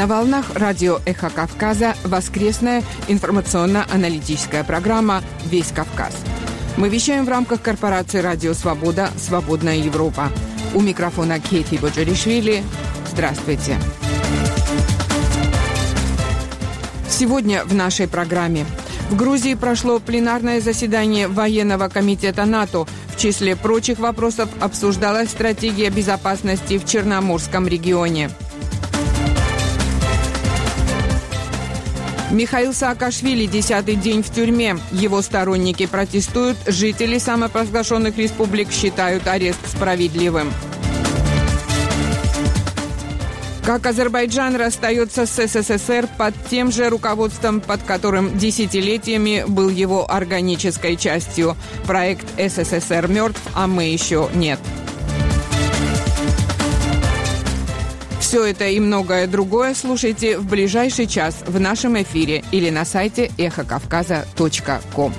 На волнах радио «Эхо Кавказа» воскресная информационно-аналитическая программа «Весь Кавказ». Мы вещаем в рамках корпорации «Радио Свобода. Свободная Европа». У микрофона Кейти Боджаришвили. Здравствуйте. Сегодня в нашей программе. В Грузии прошло пленарное заседание военного комитета НАТО. В числе прочих вопросов обсуждалась стратегия безопасности в Черноморском регионе. Михаил Саакашвили 10-й день в тюрьме. Его сторонники протестуют, жители самопровозглашенных республик считают арест справедливым. Как Азербайджан расстается с СССР под тем же руководством, под которым десятилетиями был его органической частью. Проект «СССР мертв, а мы еще нет». Все это и многое другое слушайте в ближайший час в нашем эфире или на сайте эхокавказа.ком.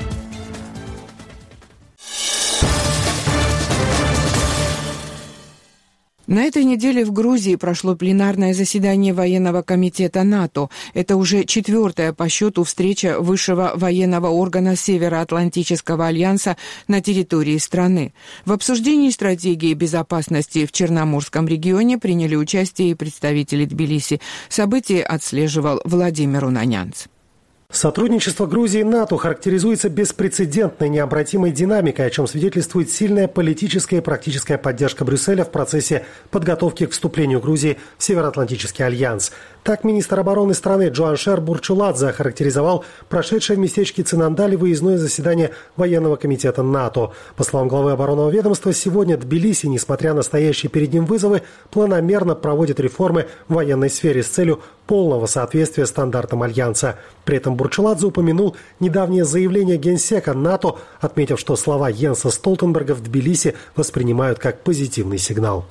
На этой неделе в Грузии прошло пленарное заседание военного комитета НАТО. Это уже 4-я по счету встреча высшего военного органа Североатлантического альянса на территории страны. В обсуждении стратегии безопасности в Черноморском регионе приняли участие и представители Тбилиси. Событие отслеживал Владимир Унанянц. Сотрудничество Грузии и НАТО характеризуется беспрецедентной необратимой динамикой, о чем свидетельствует сильная политическая и практическая поддержка Брюсселя в процессе подготовки к вступлению Грузии в Североатлантический альянс. Так министр обороны страны Джоаншер Бурчуладзе охарактеризовал прошедшее в местечке Цинандали выездное заседание военного комитета НАТО. По словам главы оборонного ведомства, сегодня Тбилиси, несмотря на стоящие перед ним вызовы, планомерно проводит реформы в военной сфере с целью полного соответствия стандартам альянса. При этом Бурчуладзе упомянул недавнее заявление генсека НАТО, отметив, что слова Йенса Столтенберга в Тбилиси воспринимают как позитивный сигнал.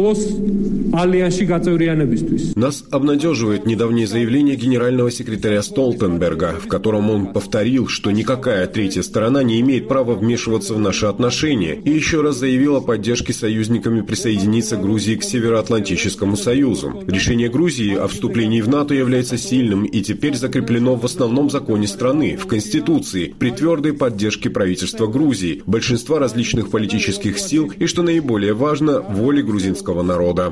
Нас обнадеживает недавнее заявление генерального секретаря Столтенберга, в котором он повторил, что никакая третья сторона не имеет права вмешиваться в наши отношения, и еще раз заявил о поддержке союзниками присоединиться Грузии к Североатлантическому союзу. Решение Грузии о вступлении в НАТО является сильным и теперь закреплено в основном законе страны, в Конституции, при твердой поддержке правительства Грузии, большинства различных политических сил и, что наиболее важно, воли грузинского народа.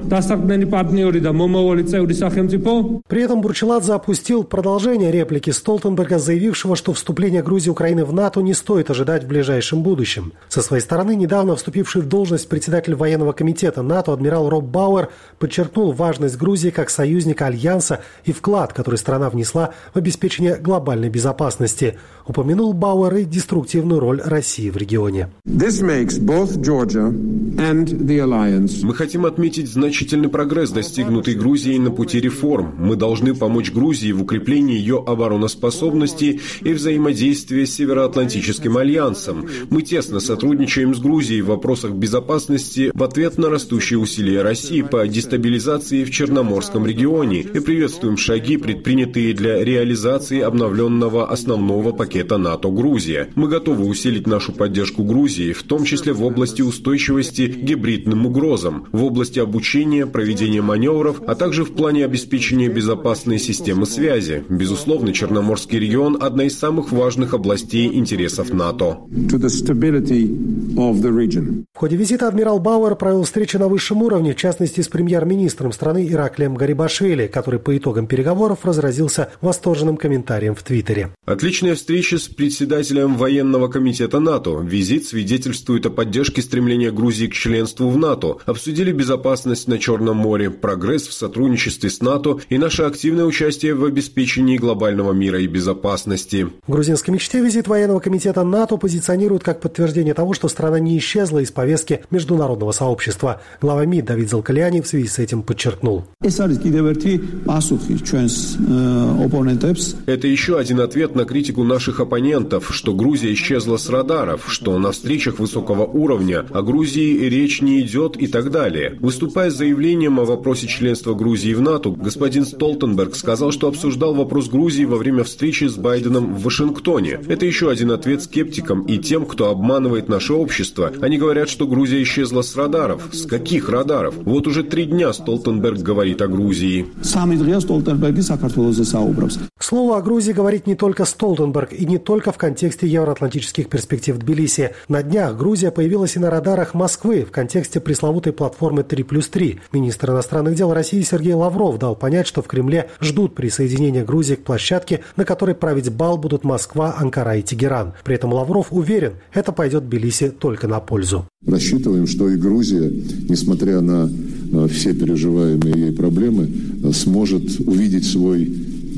При этом Бурчуладзе опустил продолжение реплики Столтенберга, заявившего, что вступление Грузии и Украины в НАТО не стоит ожидать в ближайшем будущем. Со своей стороны, недавно вступивший в должность председатель военного комитета НАТО адмирал Роб Бауэр подчеркнул важность Грузии как союзника альянса и вклад, который страна внесла в обеспечение глобальной безопасности. Упомянул Бауэр и деструктивную роль России в регионе. Мы хотим отметить значительный прогресс, достигнутый Грузией на пути реформ. Мы должны помочь Грузии в укреплении ее обороноспособности и взаимодействия с Североатлантическим альянсом. Мы тесно сотрудничаем с Грузией в вопросах безопасности в ответ на растущие усилия России по дестабилизации в Черноморском регионе и приветствуем шаги, предпринятые для реализации обновленного основного пакета НАТО «Грузия». Мы готовы усилить нашу поддержку Грузии, в том числе в области устойчивости к гибридным угрозам, в области обучения, проведения маневров, а также в плане обеспечения безопасной системы связи. Безусловно, Черноморский регион – одна из самых важных областей интересов НАТО. В ходе визита адмирал Бауэр провел встречи на высшем уровне, в частности с премьер-министром страны Ираклием Гарибашвили, который по итогам переговоров разразился восторженным комментарием в Твиттере. Отличная встреча с председателем военного комитета НАТО. Визит свидетельствует о поддержке стремления Грузии к членству в НАТО. Обсудили безопасность на Черном море, прогресс в сотрудничестве с НАТО и наше активное участие в обеспечении глобального мира и безопасности. В грузинской мечте визит военного комитета НАТО позиционирует как подтверждение того, что страна не исчезла из повестки международного сообщества. Глава МИД Давид Залкаляни в связи с этим подчеркнул. Это еще один ответ на критику наших наших оппонентов, что Грузия исчезла с радаров, что на встречах высокого уровня о Грузии речь не идет и так далее. Выступая с заявлением о вопросе членства Грузии в НАТО, господин Столтенберг сказал, что обсуждал вопрос Грузии во время встречи с Байденом в Вашингтоне. Это еще один ответ скептикам и тем, кто обманывает наше общество. Они говорят, что Грузия исчезла с радаров. С каких радаров? Вот уже 3 дня Столтенберг говорит о Грузии. К слову, о Грузии говорит не только Столтенберг и не только в контексте евроатлантических перспектив Тбилиси. На днях Грузия появилась и на радарах Москвы в контексте пресловутой платформы 3+3. Министр иностранных дел России Сергей Лавров дал понять, что в Кремле ждут присоединения Грузии к площадке, на которой править бал будут Москва, Анкара и Тегеран. При этом Лавров уверен, это пойдет Тбилиси только на пользу. Рассчитываем, что и Грузия, несмотря на все переживаемые ей проблемы, сможет увидеть свой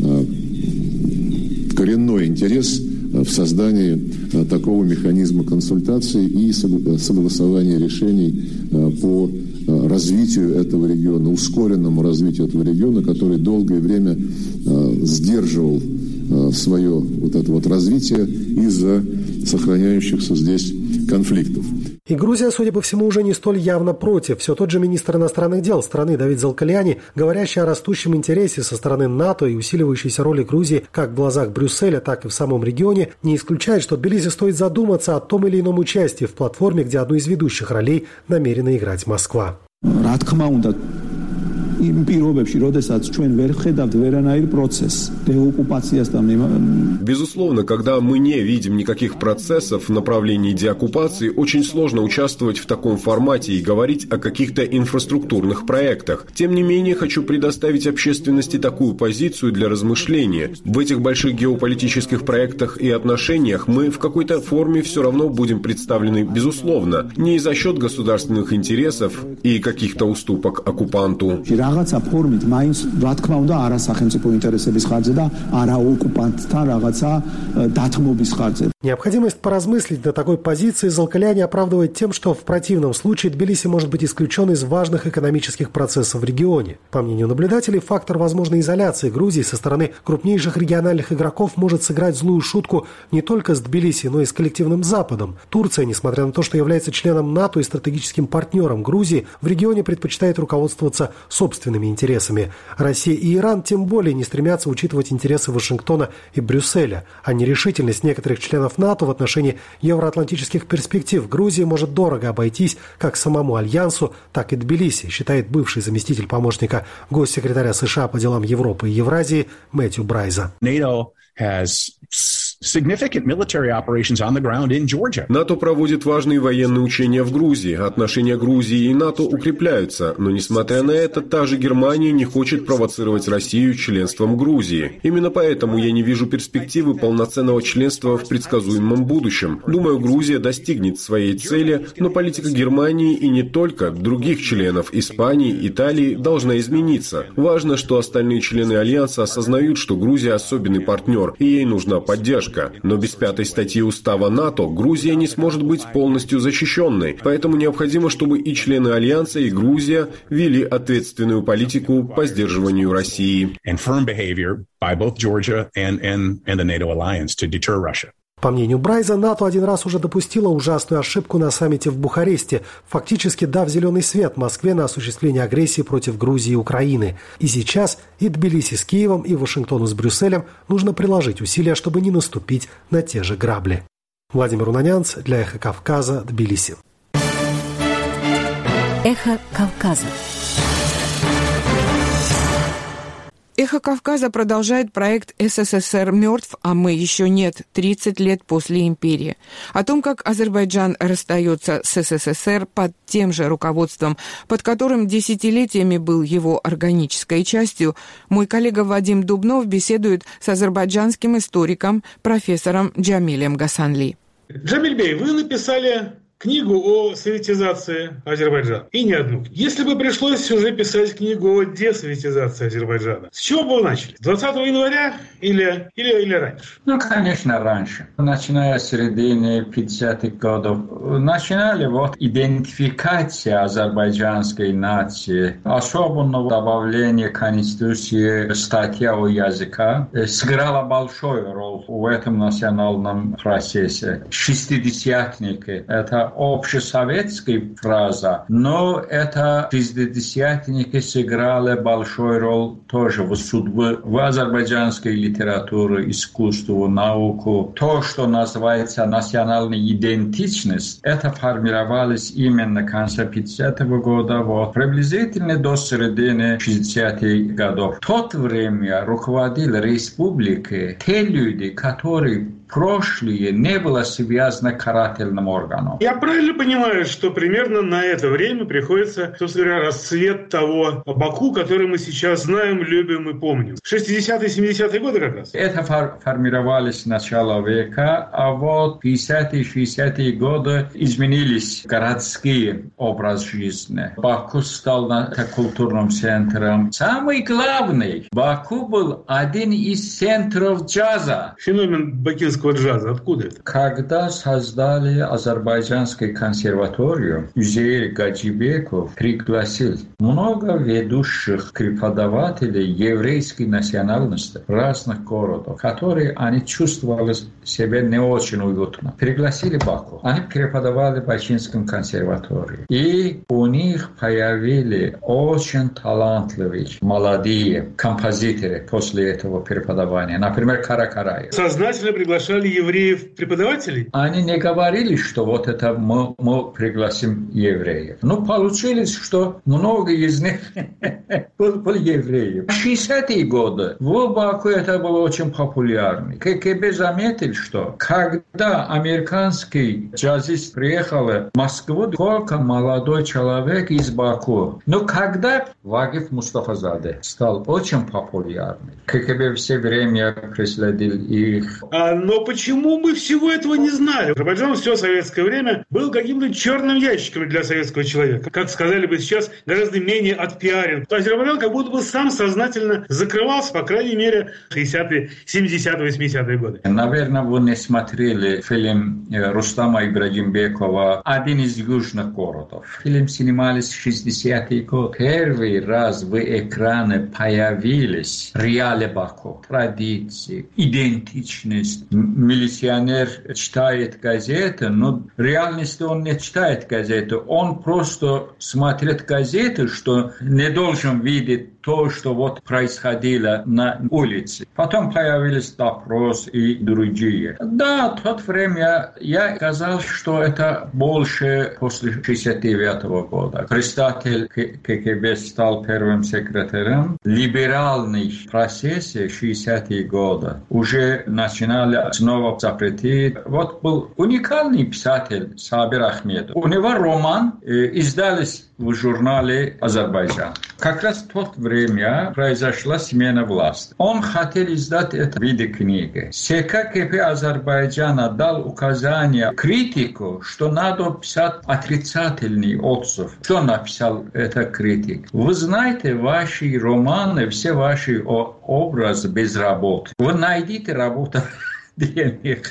коренной интерес в создании такого механизма консультаций и согласования решений по развитию этого региона, ускоренному развитию этого региона, который долгое время сдерживал свое вот это вот развитие из-за сохраняющихся здесь конфликтов. И Грузия, судя по всему, уже не столь явно против. Все тот же министр иностранных дел страны Давид Залкаляни, говорящий о растущем интересе со стороны НАТО и усиливающейся роли Грузии как в глазах Брюсселя, так и в самом регионе, не исключает, что Тбилиси стоит задуматься о том или ином участии в платформе, где одну из ведущих ролей намерена играть Москва. Безусловно, когда мы не видим никаких процессов в направлении деоккупации, очень сложно участвовать в таком формате и говорить о каких-то инфраструктурных проектах. Тем не менее, хочу предоставить общественности такую позицию для размышления. В этих больших геополитических проектах и отношениях мы в какой-то форме все равно будем представлены, безусловно, не за счет государственных интересов и каких-то уступок оккупанту. Необходимость поразмыслить на такой позиции Залкаляни оправдывает тем, что в противном случае Тбилиси может быть исключен из важных экономических процессов в регионе. По мнению наблюдателей, фактор возможной изоляции Грузии со стороны крупнейших региональных игроков может сыграть злую шутку не только с Тбилиси, но и с коллективным Западом. Турция, несмотря на то, что является членом НАТО и стратегическим партнером Грузии, в регионе предпочитает руководствоваться собственными интересами. Россия и Иран тем более не стремятся учитывать интересы Вашингтона и Брюсселя, а нерешительность некоторых членов НАТО в отношении евроатлантических перспектив Грузии может дорого обойтись как самому Альянсу, так и Тбилиси, считает бывший заместитель помощника госсекретаря США по делам Европы и Евразии Мэтью Брайза. НАТО проводит важные военные учения в Грузии. Отношения Грузии и НАТО укрепляются, но, несмотря на это, та же Германия не хочет провоцировать Россию членством Грузии. Именно поэтому я не вижу перспективы полноценного членства в предсказуемом будущем. Думаю, Грузия достигнет своей цели, но политика Германии и не только других членов Испании, Италии должна измениться. Важно, что остальные члены Альянса осознают, что Грузия особенный партнер, и ей нужна поддержка. Но без 5-й статьи Устава НАТО Грузия не сможет быть полностью защищенной. Поэтому необходимо, чтобы и члены Альянса, и Грузия вели ответственную политику по сдерживанию России. По мнению Брайза, НАТО один раз уже допустила ужасную ошибку на саммите в Бухаресте, фактически дав зеленый свет Москве на осуществление агрессии против Грузии и Украины. И сейчас и Тбилиси с Киевом, и Вашингтону с Брюсселем нужно приложить усилия, чтобы не наступить на те же грабли. Владимир Унанянц для «Эхо Кавказа», Тбилиси. «Эхо Кавказа». «Эхо Кавказа» продолжает проект «СССР мертв, а мы еще нет. 30 лет после империи». О том, как Азербайджан расстается с СССР под тем же руководством, под которым десятилетиями был его органической частью, мой коллега Вадим Дубнов беседует с азербайджанским историком, профессором Джамилем Гасанли. Джамиль Бей, вы написали книгу о советизации Азербайджана. И не одну. Если бы пришлось уже писать книгу о десоветизации Азербайджана, с чего бы вы начали? С 20 января или раньше? Конечно, раньше. Начиная с середины 50-х годов. Начинали идентификация азербайджанской нации. Особенно добавление Конституции статья о языка сыграла большую роль в этом национальном процессе. Шестидесятники – это общесоветская фраза, но это шестидесятники сыграли большую роль тоже в судьбе в азербайджанской литературе, искусству, науку. То, что называется национальная идентичность, это формировалось именно в конце 50-го года, приблизительно до середины 60-х годов. В то время руководили республикой те люди, которые прошлое не было связано с карательным органом. Я правильно понимаю, что примерно на это время приходится, собственно говоря, расцвет того Баку, который мы сейчас знаем, любим и помним. 60-е, 70-е годы как раз? Это формировалось с начала века, а 50-е, 60-е годы изменились городские образ жизни. Баку стал культурным центром. Самый главный, Баку был один из центров джаза. Феномен бакинского джаза. Откуда это? Когда создали Азербайджанскую консерваторию, Üzeyir Gacibekov пригласил много ведущих преподавателей еврейской национальности разных городов, которые они чувствовали себя не очень уютно. Пригласили Баку. Они преподавали в Бакинском консерватории. И у них появились очень талантливые молодые композиторы после этого преподавания. Например, Каракараев. Сознательно приглашали евреев-преподавателей? Они не говорили, что это мы пригласим евреев. Но получилось, что много из них были евреи. В 60-е годы в Баку это было очень популярно. КГБ заметил, что когда американский джазист приехал в Москву, только молодой человек из Баку. Но когда Вагиф Мустафазаде стал очень популярным, КГБ все время преследовал их. Но почему мы всего этого не знали? Азербайджан все советское время был каким-то черным ящиком для советского человека. Как сказали бы сейчас, гораздо менее отпиарен. Азербайджан как будто бы сам сознательно закрывался, по крайней мере, 60-е, 70-е, 80-е годы. Наверное, вы не смотрели фильм Рустама Ибрагимбекова «Один из южных городов». Фильм снимались в 60-е годы. Первый раз в экране появились реалии Баку, традиции, идентичность. Милиционер читает газеты, но в реальности он не читает газеты. Он просто смотрит газеты, что не должен видеть то, что происходило на улице. Потом появились допрос и другие. Да, в то время я сказал, что это больше после 1969 года. Председатель КГБ стал первым секретарем. Либеральный процесс 60-е годы уже начинали снова запретить. Был уникальный писатель Сабир Ахмедов. У него роман издались в журнале «Азербайджан». Как раз в то время произошла смена власти. Он хотел издать это в виде книги. СККП Азербайджана дал указание критику, что надо писать отрицательный отзыв. Что написал этот критик? Вы знаете, ваши романы, все ваши образы без работы. Вы найдите работу для них.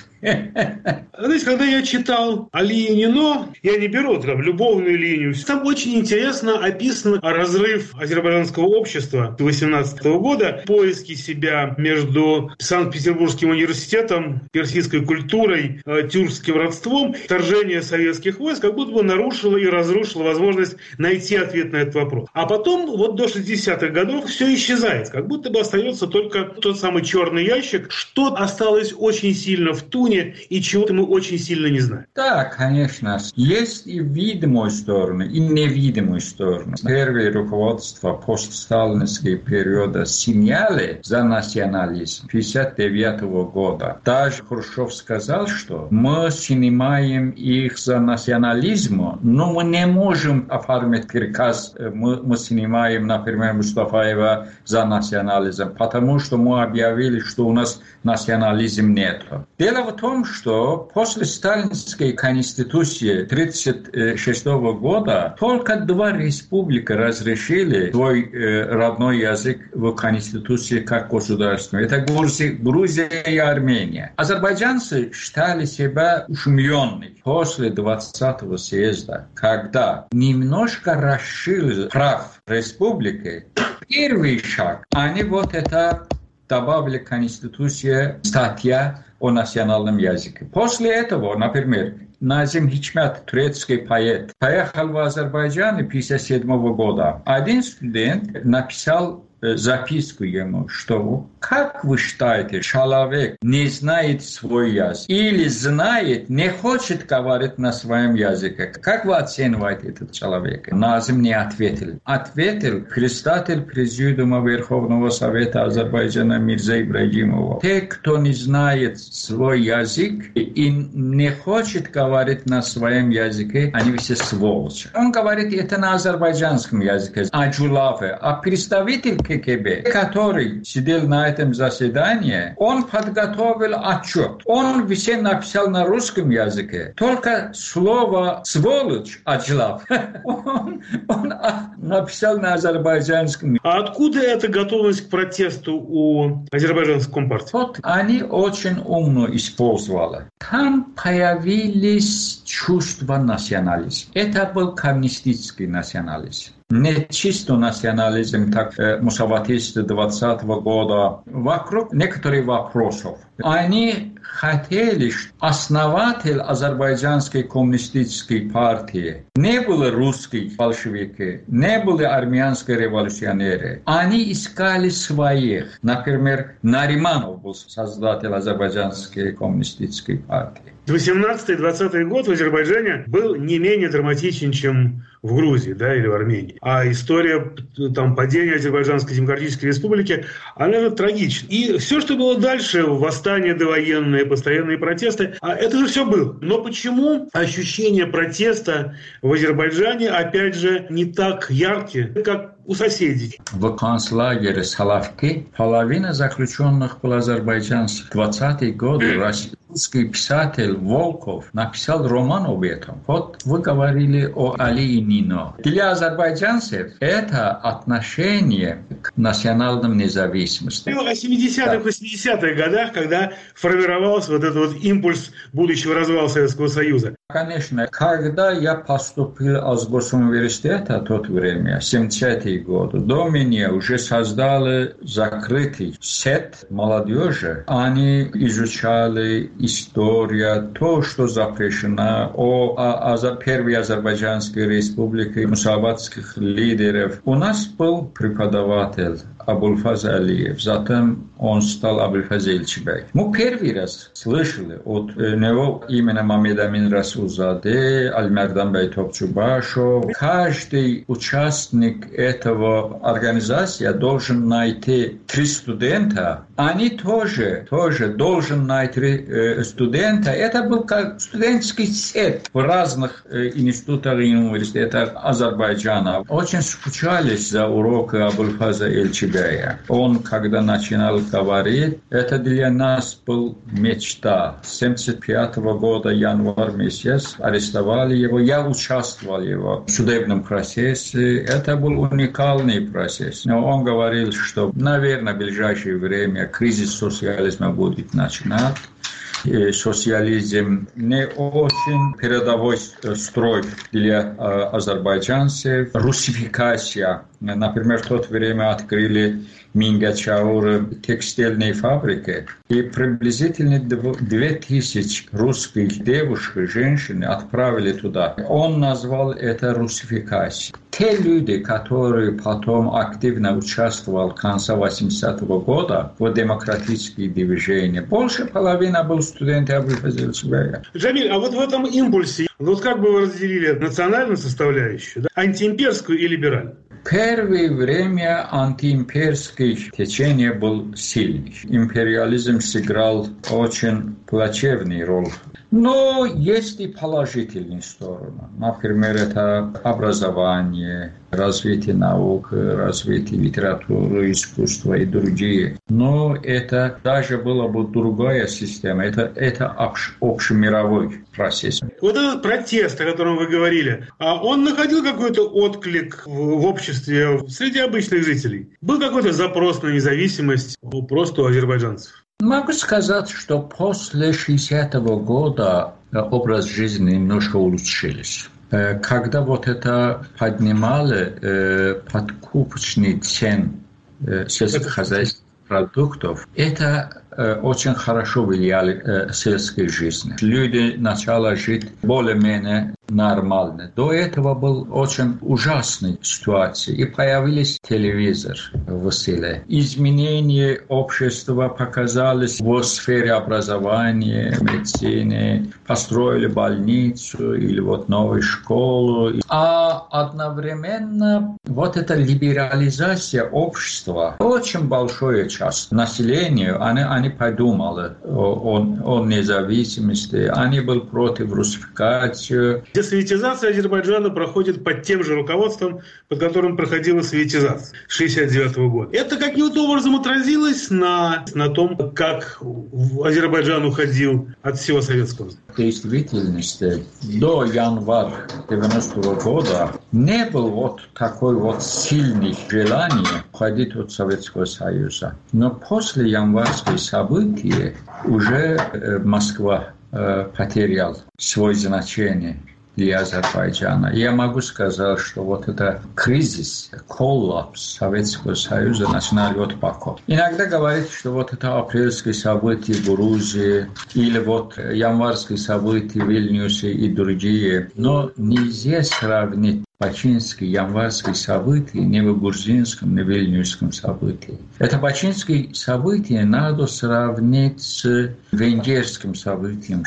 Знаете, когда я читал Алию Нино, я не беру там любовную линию, там очень интересно описан разрыв азербайджанского общества 18 года, поиски себя между Санкт-Петербургским университетом, персидской культурой, тюркским родством, вторжение советских войск как будто бы нарушило и разрушило возможность найти ответ на этот вопрос. А потом до 60-х годов все исчезает, как будто бы остается только тот самый черный ящик, что осталось очень сильно в туне и чего-то мы очень сильно не знаем. Да, конечно. Есть и видимые стороны, и невидимые стороны. Первое руководство постсталинского периода сняли за национализм 1959 года. Даже Хрущев сказал, что мы снимаем их за национализм, но мы не можем оформить приказ, мы снимаем, например, Мустафаева за национализм, потому что мы объявили, что у нас национализм нет. Дело в том, что после Сталинской конституции 1936 года только 2 республики разрешили свой родной язык в конституции как государственный. Это Грузия и Армения. Азербайджанцы считали себя ушумленными после 20-го съезда, когда немножко расширили прав республики. Первый шаг, они вот это добавили к Конституции статья о национальном языке. После этого, например, Назим Хичмят, турецкий поэт, поехал в Азербайджан 1957 года. Один студент написал записку ему, что как вы считаете, человек не знает свой язык или знает, не хочет говорить на своем языке? Как вы оцениваете этот человек? Назим не ответил. Ответил председатель Президиума Верховного Совета Азербайджана Мирза Ибрагимова. Те, кто не знает свой язык и не хочет говорить на своем языке, они все сволочи. Он говорит это на азербайджанском языке, аджулаве. А представитель КГБ, который сидел на этом заседании, он подготовил отчет. Он все написал на русском языке. Только слово «сволочь» аджлав он написал на азербайджанском. А откуда эта готовность к протесту у азербайджанской компартии? Вот они очень умно использовали. Там появились чувства национализма. Это был коммунистический национализм. Не чисто национализм, так мусаватисты 20-го года. Вокруг некоторых вопросов. Они хотели, что основатель азербайджанской коммунистической партии не были русские большевики, не были армянские революционеры. Они искали своих. Например, Нариманов был создатель азербайджанской коммунистической партии. 18-20 год в Азербайджане был не менее драматичен, чем в Грузии, да, или в Армении. А история там, падения Азербайджанской Демократической Республики, она же трагична. И все, что было дальше, восстания довоенные, постоянные протесты, это же все было. Но почему ощущения протеста в Азербайджане, опять же, не так яркие, как у соседей? В концлагере Салавки половина заключенных был азербайджанцев. В 20-е годы русский писатель Волков написал роман об этом. Вот вы говорили о Али и Нино. Для азербайджанцев это отношение к национальной независимости. О 70-х, 80-х годах, когда формировался вот этот вот импульс будущего развала Советского Союза. Конечно, когда я поступил в Госуниверситета в то время, 70-е годы, до меня уже создали закрытый сет молодежи. Они изучали историю, то, что запрещено, о первой Азербайджанской республике, мусаватских лидеров. У нас был преподаватель Абульфаз Алиев, затем он стал Абульфаз Эльчибек. Мы первый раз слышали от него именно Мамед Амин Расулзаде, Альмердан Бей Топчубашев. Каждый участник этого организации должен найти 3 студента. Они тоже должен найти студента. Это был как студенческий сет в разных институтах и университетах Азербайджана. Очень скучались за уроки Абульфаза Эльчибека. Он, когда начинал говорить, это для нас был мечта. С 1975 года, январь месяц, арестовали его. Я участвовал в его судебном процессе. Это был уникальный процесс. Но он говорил, что, наверное, в ближайшее время кризис социализма будет начинать. Социализм не очень передовой строй для азербайджанцев. Русификация. Например, в то время открыли Мингачаур текстильные фабрики, и приблизительно 2000 русских девушек, женщин отправили туда. Он назвал это русификацией. Те люди, которые потом активно участвовали в конце 80-го года в демократических движениях, больше половины был студенты Абульфаза Эльчибека. Джамиль, а вот в этом импульсе, вот как бы вы разделили национальную составляющую, да, антиимперскую и либеральную? Первое время антиимперское течение был сильный. Империализм сыграл очень плачевную роль. Но есть и положительные стороны. Например, это образование, развитие наук, развитие литературы, искусства и другие. Но это даже была бы другая система. Это общемировой процесс. Вот этот протест, о котором вы говорили, он находил какой-то отклик в обществе среди обычных жителей? Был какой-то запрос на независимость просто у азербайджанцев? Могу сказать, что после 60-го года образ жизни немножко улучшился. Когда вот это поднимали подкупочные цены сельскохозяйственных продуктов, это очень хорошо влияли сельской жизни. Люди начали жить более-менее нормально. До этого была очень ужасная ситуация. И появился телевизор в селе. Изменения общества показались в сфере образования, медицины. Построили больницу или вот новую школу. А одновременно вот эта либерализация общества, очень большая часть населения, они подумали о независимости, они были против русификации. Десоветизация Азербайджана проходит под тем же руководством, под которым проходила советизация 1969 года. Это каким-то образом отразилось на том, как Азербайджан уходил от всего советского? В действительности до января 1990 года не было вот такой вот сильных желаний уходить от Советского Союза. Но после январских событий уже Москва потерял свое значение для Азербайджана. Я могу сказать, что вот это кризис, коллапс Советского Союза начинали от Баку. Иногда говорят, что вот это апрельские события в Грузии или вот январские события в Вильнюсе и другие. Но нельзя сравнить бачинские, январские события не в грузинском, не в вильнюсском событии. Это бачинские события надо сравнить с венгерским событием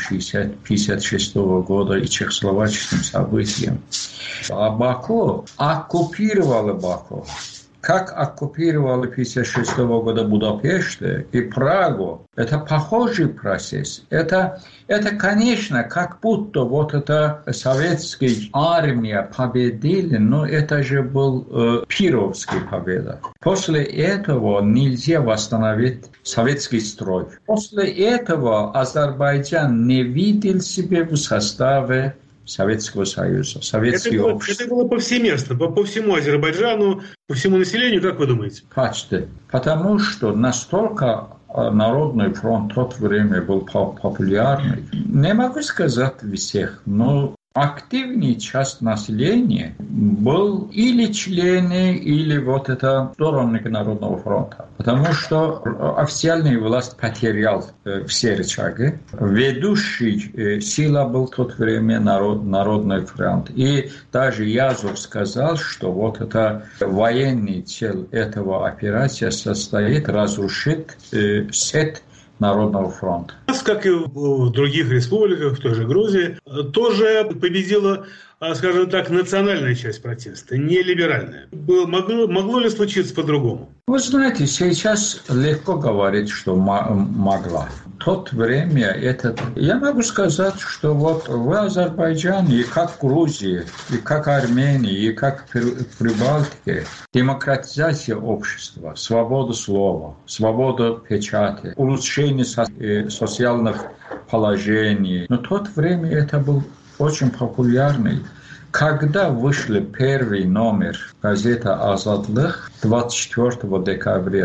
1956 года и чехословацким событием. А Баку оккупировала Баку. Как оккупировали 1956 года Будапешт и Прагу, это похожий процесс. Это, конечно, как будто вот эта советская армия победила, но это же был Пировская победа. После этого нельзя восстановить советский строй. После этого Азербайджан не видел себя в составе Советского Союза, советское общество. Это было повсеместно, по всему Азербайджану, по всему населению, как вы думаете? Почти. Потому что настолько Народный фронт в то время был популярный. Не могу сказать всех, но активная часть населения был или члены, или вот это сторонники Народного фронта. Потому что официальная власть потеряла все рычаги. Ведущей сила был в то время Народный фронт. И даже Язов сказал, что вот это военный цель этого операции состоит разрушить сеть Народного фронта. У нас, как и в других республиках, в той же Грузии, тоже победила, скажем так, национальная часть протеста, не либеральная. Могло ли случиться по-другому? Вы знаете, сейчас легко говорить, что могла. В то время я могу сказать, что вот в Азербайджане, и как в Грузии, и как в Армении, и как в Прибалтике, демократизация общества, свобода слова, свобода печати, улучшение социальных положений. Но в то время это был очень популярный. Когда вышел первый номер газеты «Азадлык» 24 декабря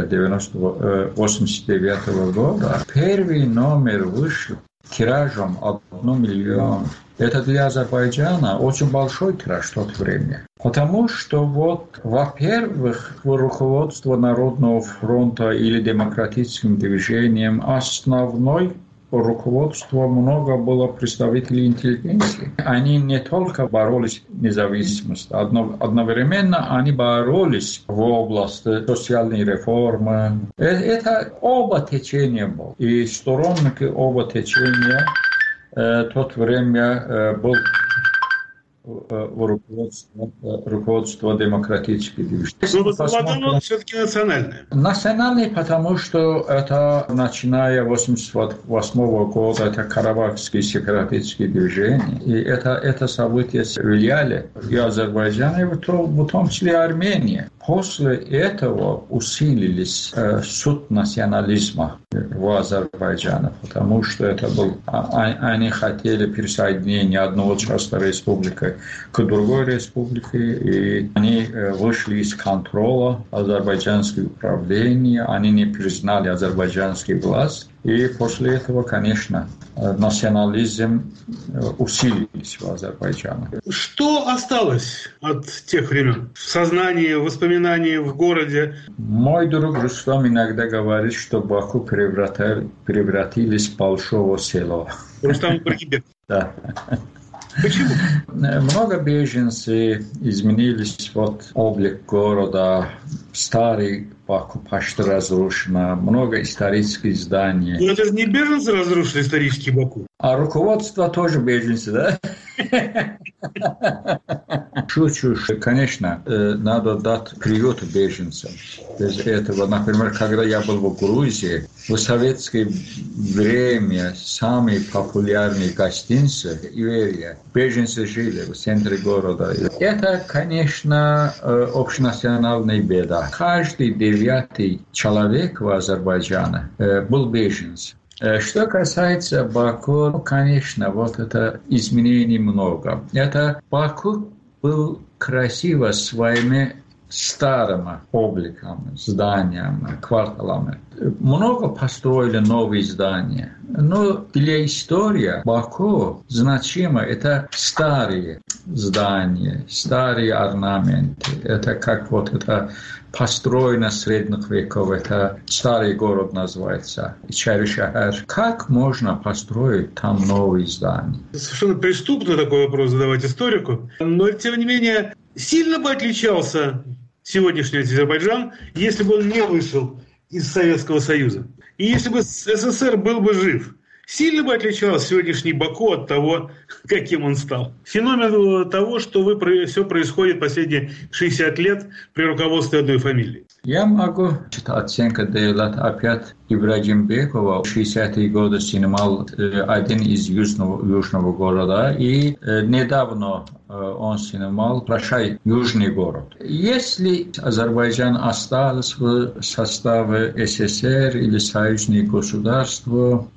1989 года, первый номер вышел тиражом 1 миллион. Это для Азербайджана очень большой тираж в то время. Потому что, вот, во-первых, руководство Народного фронта или демократическим движением основной руководство много было представителей интеллигенции. Они не только боролись за независимость, одновременно они боролись в области социальной реформы. Это оба течения были. И сторонники оба течения в то время был в руководство демократической движения. Но Слобода все-таки национальная. Национальный, потому что это, начиная с 1988 года, это карабахские сепаратистские движения. И это события влияли и Азербайджан, и в том числе Армения. После этого усилились суд национализма в Азербайджане, потому что это был, они хотели присоединения одного части республики к другой республике, и они вышли из контроля азербайджанского управления, они не признали азербайджанскую власть, и после этого, конечно, национализм усилился в Азербайджане. Что осталось от тех времен? В сознании, в воспоминании, в городе? Мой друг Рустам иногда говорит, что Баку превратились в большого села. Рустам Ибрагимбеков. Да. Почему? Много беженцев изменились, облик города, старый Баку почти разрушено, много исторических зданий. Но это же не беженцы разрушили исторический Баку. А руководство тоже беженцы, да? Шучу. Конечно, надо дать приют беженцам. Без этого, например, когда я был в Грузии, в советское время самые популярные гостиницы Иверия, беженцы жили в центре города. Это, конечно, общенациональная беда. Каждый 9-й человек в Азербайджане был беженцем. Что касается Баку, конечно, это изменений много. Это Баку был красиво своими старыми обликами, зданиями, кварталами. Много построили новые здания. Но для истории Баку значимо это старые здания, старые орнаменты. Это как это построено с средних веков, это старый город называется, Чаришахар. Как можно построить там новые здания? Совершенно преступно такой вопрос задавать историку, но тем не менее сильно бы отличался сегодняшний Азербайджан, если бы он не вышел из Советского Союза. И если бы СССР был бы жив, сильно бы отличался сегодняшний Баку от того, каким он стал. Феномен того, что все происходит последние 60 лет при руководстве одной фамилии. Я могу оценка делать опять Ибрагимбекова. В 60-е годы снимал один из южного города, и недавно он снимал «Прощай, южный город». Если Азербайджан остался в составе СССР или союзных государств,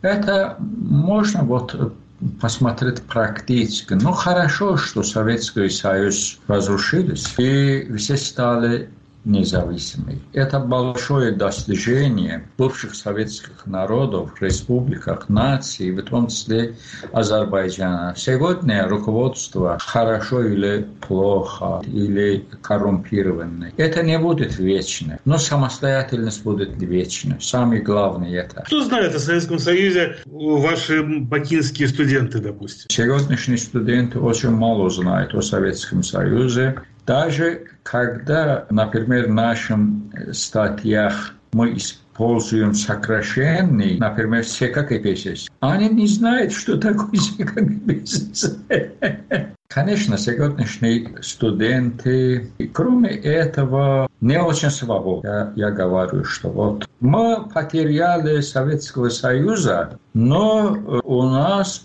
это можно посмотреть практически. Но хорошо, что Советский Союз разрушился, и все стали независимой. Это большое достижение бывших советских народов, республиках, наций, в том числе Азербайджана. Сегодня руководство хорошо или плохо, или коррумпированное. Это не будет вечно, но самостоятельность будет вечна. Самое главное это. Что знают о Советском Союзе ваши бакинские студенты, допустим? Сегодняшние студенты очень мало знают о Советском Союзе. Даже когда, например, в наших статьях мы используем сокращенные, например, СККПСС, они не знают, что такое СККПСС. Конечно, сегодняшние студенты, кроме этого, не очень свободны. Я говорю, что мы потеряли Советского Союза, но у нас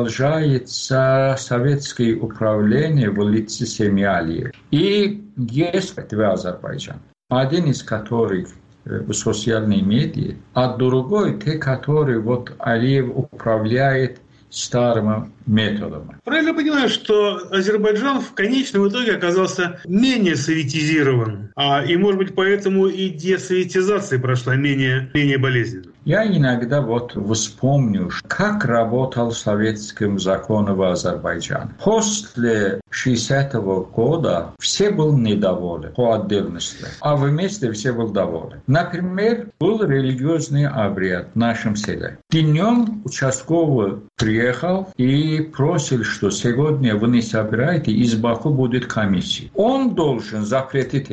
продолжается советское управление в лице семьи Алиева. И есть два Азербайджана, один из которых в социальные медиа, а другой, те, которые Алиев управляет старыми методами. Правильно понимаю, что Азербайджан в конечном итоге оказался менее советизирован, и, может быть, поэтому и десоветизация прошла менее болезненно? Я иногда вспомню, как работал советский закон в Азербайджане. После 60-го года все были недовольны по отдельности, а вместе все были довольны. Например, был религиозный обряд в нашем селе. Днем участковый приехал и просил, что сегодня вы не собираете, из Баку будет комиссия. Он должен запретить это.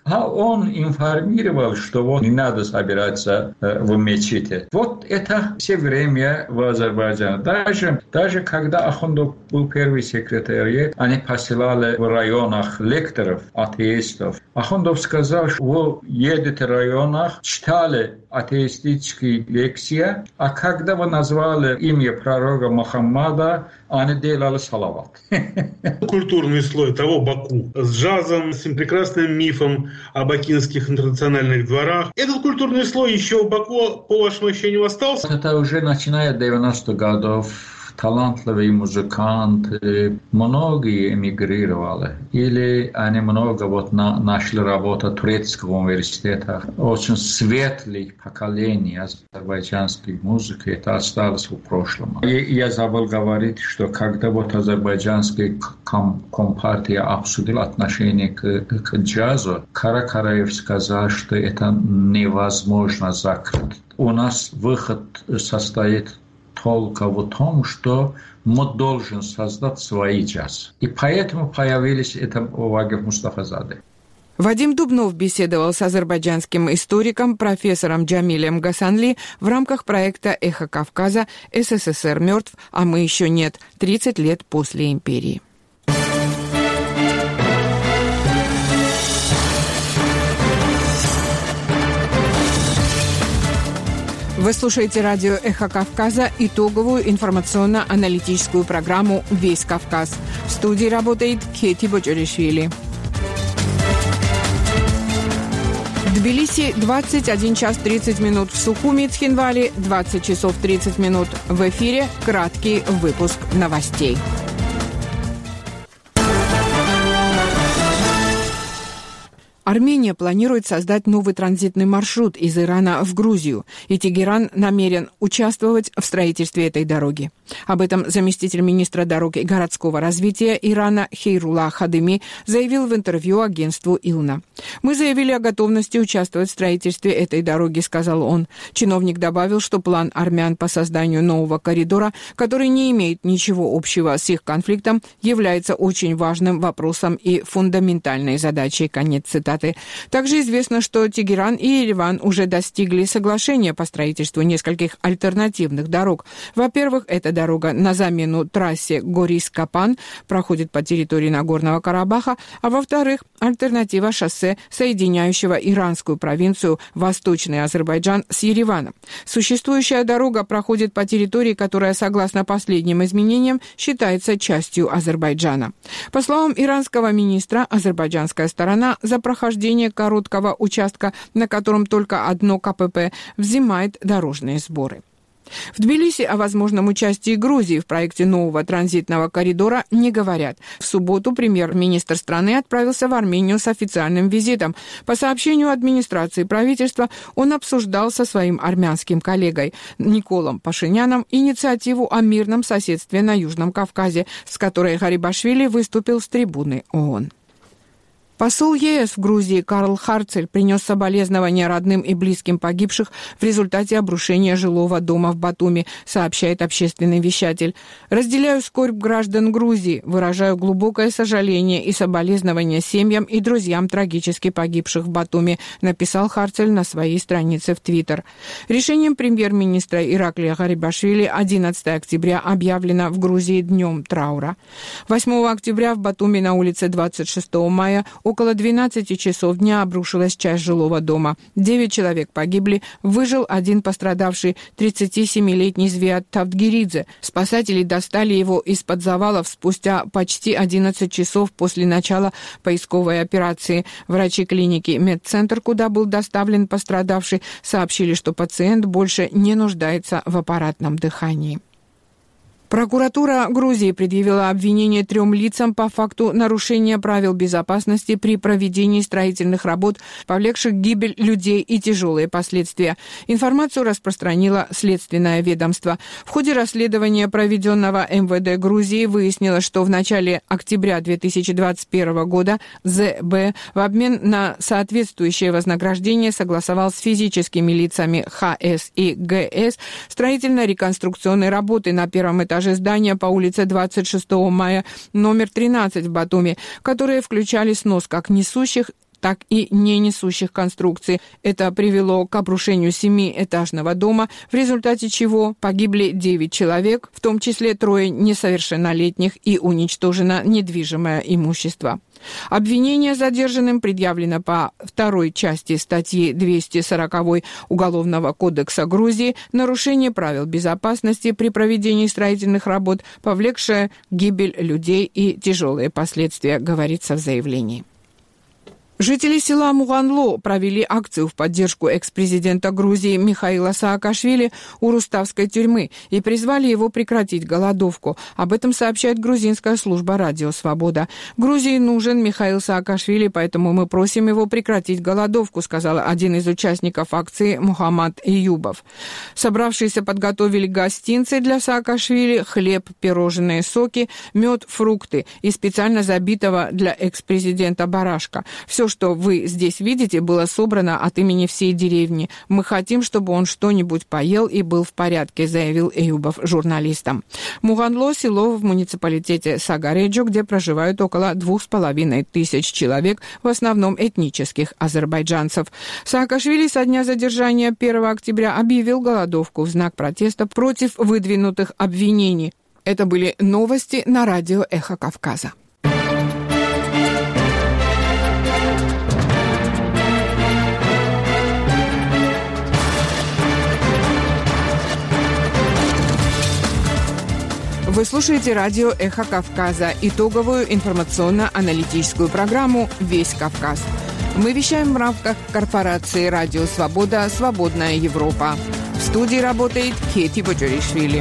а он информировал, что вот не надо собираться в мечети. Вот это все время в Азербайджане. Даже когда Ахундов был первый секретарь, они посылали в районах лекторов, атеистов. Ахундов сказал, что вы едете в районах, читали атеистические лекции, а когда вы назвали имя пророка Мухаммада, они делали салават. Культурный слой того Баку с джазом, с этим прекрасным мифом о бакинских интернациональных дворах. Этот культурный слой еще в Баку, по вашему ощущению, остался? Это уже начиная с 90-х годов. Талантливые музыканты, многие эмигрировали. Или они много нашли работу в турецкого университета. Очень светлое поколение азербайджанской музыки. Это осталось в прошлом. И я забыл говорить, что когда азербайджанская компартия обсудила отношение к джазу, Каракараев сказал, что это невозможно закрыть. У нас выход состоит только в том, что мы должны создать свой джаз. И поэтому появились это Вагиф Мустафазаде. Вадим Дубнов беседовал с азербайджанским историком профессором Джамилем Гасанли в рамках проекта «Эхо Кавказа. СССР мертв, а мы еще нет. 30 лет после империи». Вы слушаете радио «Эхо Кавказа», итоговую информационно-аналитическую программу «Весь Кавказ». В студии работает Кети Боджоришвили. В Тбилиси 21 час 30 минут, в Сухуми, Цхинвале 20 часов 30 минут. В эфире краткий выпуск новостей. Армения планирует создать новый транзитный маршрут из Ирана в Грузию, и Тегеран намерен участвовать в строительстве этой дороги. Об этом заместитель министра дорог и городского развития Ирана Хейрула Хадими заявил в интервью агентству ИЛНА. «Мы заявили о готовности участвовать в строительстве этой дороги», — сказал он. Чиновник добавил, что план армян по созданию нового коридора, который не имеет ничего общего с их конфликтом, является очень важным вопросом и фундаментальной задачей. Конец цитаты. Также известно, что Тегеран и Ереван уже достигли соглашения по строительству нескольких альтернативных дорог. Во-первых, эта дорога на замену трассе Горис-Капан проходит по территории Нагорного Карабаха, а во-вторых, альтернатива шоссе, соединяющего иранскую провинцию Восточный Азербайджан с Ереваном. Существующая дорога проходит по территории, которая, согласно последним изменениям, считается частью Азербайджана. По словам иранского министра, азербайджанская сторона за прохождение короткого участка, на котором только одно КПП, взимает дорожные сборы. В Тбилиси о возможном участии Грузии в проекте нового транзитного коридора не говорят. В субботу премьер-министр страны отправился в Армению с официальным визитом. По сообщению администрации правительства, он обсуждал со своим армянским коллегой Николом Пашиняном инициативу о мирном соседстве на Южном Кавказе, с которой Гарибашвили выступил с трибуны ООН. Посол ЕС в Грузии Карл Харцель принес соболезнования родным и близким погибших в результате обрушения жилого дома в Батуми, сообщает общественный вещатель. «Разделяю скорбь граждан Грузии, выражаю глубокое сожаление и соболезнования семьям и друзьям трагически погибших в Батуми», написал Харцель на своей странице в Твиттер. Решением премьер-министра Ираклия Гарибашвили 11 октября объявлено в Грузии днем траура. 8 октября в Батуми на улице 26 мая около 12 часов дня обрушилась часть жилого дома. 9 человек погибли, выжил один пострадавший 37-летний Звиат Тавдгиридзе. Спасатели достали его из-под завалов спустя почти 11 часов после начала поисковой операции. Врачи клиники «Медцентр», куда был доставлен пострадавший, сообщили, что пациент больше не нуждается в аппаратном дыхании. Прокуратура Грузии предъявила обвинение 3 лицам по факту нарушения правил безопасности при проведении строительных работ, повлекших гибель людей и тяжелые последствия. Информацию распространило Следственное ведомство. В ходе расследования, проведенного МВД Грузии, выяснилось, что в начале октября 2021 года ЗБ в обмен на соответствующее вознаграждение согласовал с физическими лицами ХС и ГС строительно-реконструкционные работы на первом этаже здания по улице 26 мая, номер 13 в Батуми, которые включали снос как несущих, так и не несущих конструкций. Это привело к обрушению 7-этажного дома, в результате чего погибли 9 человек, в том числе 3 несовершеннолетних, и уничтожено недвижимое имущество. Обвинение задержанным предъявлено по второй части статьи 240 Уголовного кодекса Грузии «Нарушение правил безопасности при проведении строительных работ, повлекшее гибель людей и тяжелые последствия», говорится в заявлении. Жители села Муганло провели акцию в поддержку экс-президента Грузии Михаила Саакашвили у Руставской тюрьмы и призвали его прекратить голодовку. Об этом сообщает грузинская служба «Радио Свобода». «Грузии нужен Михаил Саакашвили, поэтому мы просим его прекратить голодовку», сказал один из участников акции Мухаммад Июбов. Собравшиеся подготовили гостинцы для Саакашвили, хлеб, пирожные, соки, мед, фрукты и специально забитого для экс-президента барашка. Все, что вы здесь видите, было собрано от имени всей деревни. Мы хотим, чтобы он что-нибудь поел и был в порядке, заявил Эюбов журналистам. Муганло – село в муниципалитете Сагареджо, где проживают около 2500 человек, в основном этнических азербайджанцев. Саакашвили со дня задержания 1 октября объявил голодовку в знак протеста против выдвинутых обвинений. Это были новости на радио «Эхо Кавказа». Вы слушаете радио «Эхо Кавказа», итоговую информационно-аналитическую программу «Весь Кавказ». Мы вещаем в рамках корпорации «Радио Свобода. Свободная Европа». В студии работает Кети Боджоришвили.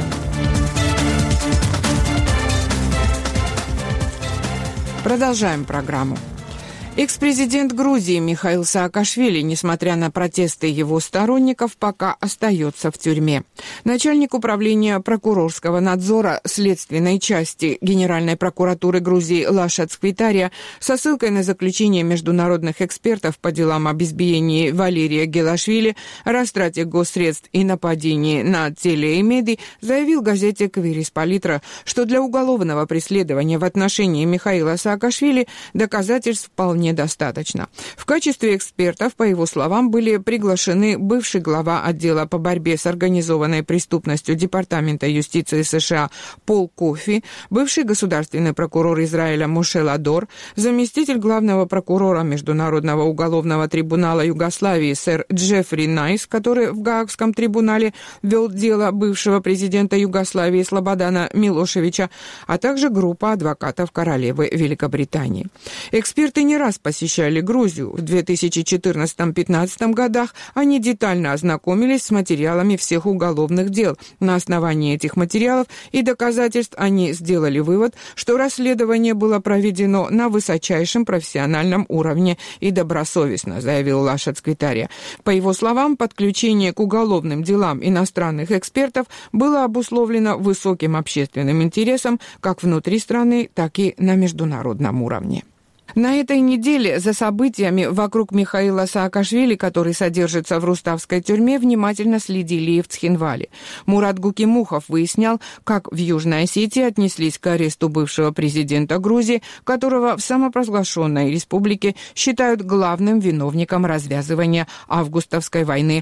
Продолжаем программу. Экс-президент Грузии Михаил Саакашвили, несмотря на протесты его сторонников, пока остается в тюрьме. Начальник управления прокурорского надзора следственной части Генеральной прокуратуры Грузии Лаша Цквитария со ссылкой на заключение международных экспертов по делам об избиении Валерия Гелашвили, растрате госсредств и нападении на теле и меди заявил газете «Квирис Политра», что для уголовного преследования в отношении Михаила Саакашвили доказательств вполне достаточно. В качестве экспертов, по его словам, были приглашены бывший глава отдела по борьбе с организованной преступностью Департамента юстиции США Пол Кофи, бывший государственный прокурор Израиля Моше Ладор, заместитель главного прокурора Международного уголовного трибунала Югославии сэр Джеффри Найс, который в Гаагском трибунале вел дело бывшего президента Югославии Слободана Милошевича, а также группа адвокатов королевы Великобритании. Эксперты не раз посещали Грузию. В 2014-15 годах они детально ознакомились с материалами всех уголовных дел. На основании этих материалов и доказательств они сделали вывод, что расследование было проведено на высочайшем профессиональном уровне и добросовестно, заявил Лаша Цквитария. По его словам, подключение к уголовным делам иностранных экспертов было обусловлено высоким общественным интересом как внутри страны, так и на международном уровне. На этой неделе за событиями вокруг Михаила Саакашвили, который содержится в Руставской тюрьме, внимательно следили и в Цхинвале. Мурат Гукимухов выяснял, как в Южной Осетии отнеслись к аресту бывшего президента Грузии, которого в самопровозглашенной республике считают главным виновником развязывания августовской войны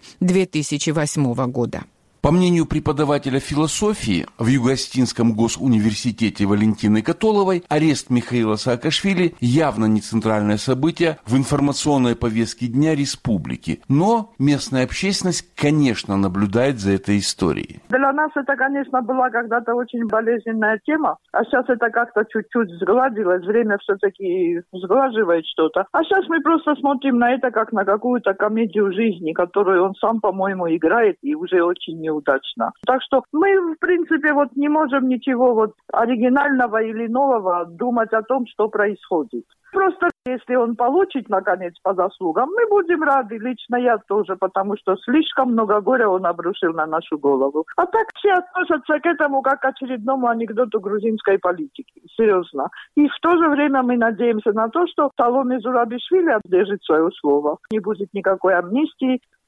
2008 года. По мнению преподавателя философии в Юго-Осетинском госуниверситете Валентины Католовой, арест Михаила Саакашвили явно не центральное событие в информационной повестке дня республики. Но местная общественность, конечно, наблюдает за этой историей. Для нас это, конечно, была когда-то очень болезненная тема, а сейчас это как-то чуть-чуть сгладилось, время все-таки сглаживает что-то. А сейчас мы просто смотрим на это как на какую-то комедию жизни, которую он сам, по-моему, играет и уже очень неудачно. Так что мы, в принципе, не можем ничего оригинального или нового думать о том, что происходит. Просто если он получит, наконец, по заслугам, мы будем рады, лично я тоже, потому что слишком много горя он обрушил на нашу голову. А так все относятся к этому как к очередному анекдоту грузинской политики. Серьезно. И в то же время мы надеемся на то, что Саломе Зурабишвили держит свое слово. Не будет никакой амнистии.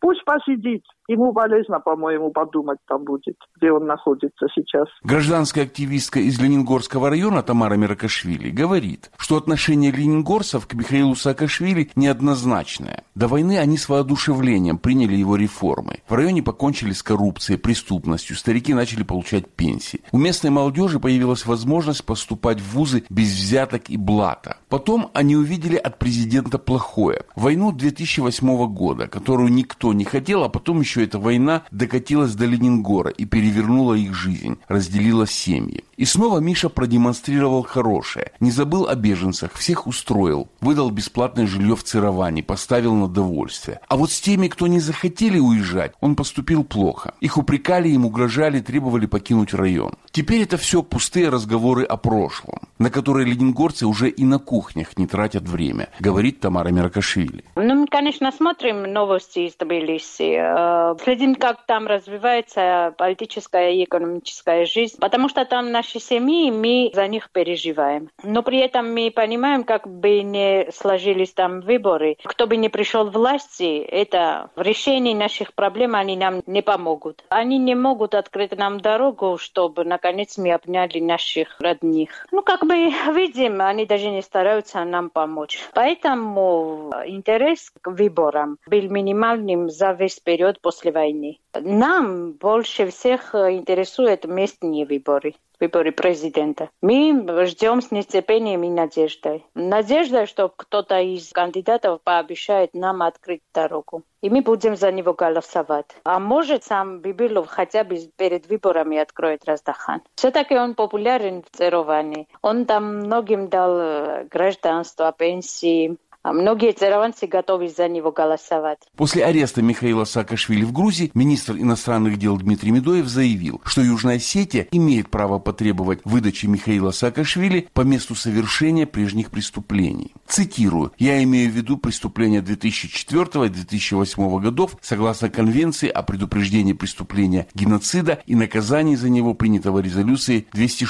Пусть посидит. Ему полезно, по-моему, подумать там будет, где он находится сейчас. Гражданская активистка из Ленингорского района Тамара Меракашвили говорит, что отношение ленингорцев к Михаилу Саакашвили неоднозначное. До войны они с воодушевлением приняли его реформы. В районе покончили с коррупцией, преступностью, старики начали получать пенсии. У местной молодежи появилась возможность поступать в вузы без взяток и блата. Потом они увидели от президента плохое. Войну 2008 года, которую никто не хотел, а потом еще эта война докатилась до Ленингора и перевернула их жизнь, разделила семьи. И снова Миша продемонстрировал хорошее. Не забыл о беженцах, всех устроил. Выдал бесплатное жилье в Цироване, поставил на довольствие. А вот с теми, кто не захотели уезжать, он поступил плохо. Их упрекали, им угрожали, требовали покинуть район. Теперь это все пустые разговоры о прошлом, на которые ленингорцы уже и на кухнях не тратят время, говорит Тамара Меракашвили. Мы, конечно, смотрим новости из Тбилиси. Следим, как там развивается политическая и экономическая жизнь, потому что там наши семьи, мы за них переживаем. Но при этом мы понимаем, как бы не сложились там выборы, кто бы не пришел в власти, это в решении наших проблем они нам не помогут. Они не могут открыть нам дорогу, чтобы наконец мы обняли наших родных. Как бы видим, они даже не стараются нам помочь. Поэтому интерес к выборам был минимальным за весь период после войны. Нам больше всех интересуют местные выборы. Выборы президента. Мы ждем с нетерпением и надеждой. Надежда, что кто-то из кандидатов пообещает нам открыть дорогу. И мы будем за него голосовать. А может, сам Бибилов хотя бы перед выборами откроет Раздахан. Все-таки он популярен в Цироване. Он там многим дал гражданство, пенсии. А многие церованцы готовы за него голосовать. После ареста Михаила Саакашвили в Грузии министр иностранных дел Дмитрий Медоев заявил, что Южная Осетия имеет право потребовать выдачи Михаила Саакашвили по месту совершения прежних преступлений. Цитирую: «Я имею в виду преступления 2004 и 2008 годов согласно Конвенции о предупреждении преступления геноцида и наказании за него, принятого резолюцией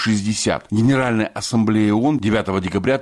260 Генеральной Ассамблеи ООН 9 декабря